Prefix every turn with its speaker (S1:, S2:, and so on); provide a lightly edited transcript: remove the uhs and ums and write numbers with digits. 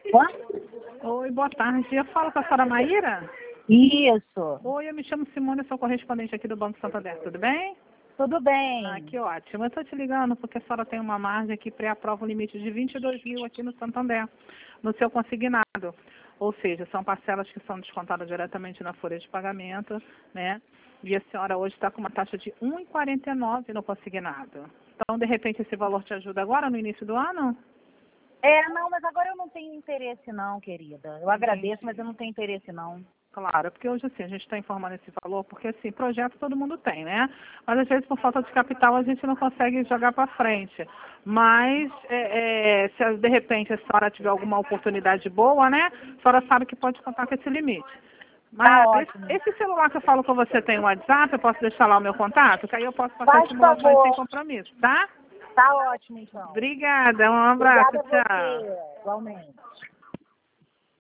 S1: Quanto?
S2: Oi, boa tarde. Eu falo com a senhora Maíra?
S1: Isso.
S2: Oi, eu me chamo Simone, eu sou correspondente aqui do Banco Santander, tudo bem?
S1: Tudo bem.
S2: Ah, que ótimo. Eu estou te ligando porque a senhora tem uma margem aqui pré-aprova um limite de 22 mil aqui no Santander, no seu consignado. Ou seja, são parcelas que são descontadas diretamente na folha de pagamento, né? E a senhora hoje está com uma taxa de 1,49 no consignado. Então, de repente, esse valor te ajuda agora, no início do ano?
S1: Não, mas agora eu não tenho interesse não, querida. Eu agradeço, mas eu não tenho interesse não.
S2: Claro, porque hoje assim, a gente está informando esse valor, porque assim, projeto todo mundo tem, né? Mas às vezes por falta de capital a gente não consegue jogar para frente. Mas se de repente a senhora tiver alguma oportunidade boa, né? A senhora sabe que pode contar com esse limite.
S1: Tá
S2: Mas
S1: ótimo.
S2: esse celular que eu falo com você tem um WhatsApp, eu posso deixar lá o meu contato, que aí eu posso passar
S1: Faz
S2: simulações sem
S1: favor.
S2: compromisso, tá?
S1: Tá ótimo, então.
S2: Obrigada, um abraço,
S1: Obrigada a
S2: tchau.
S1: você, igualmente.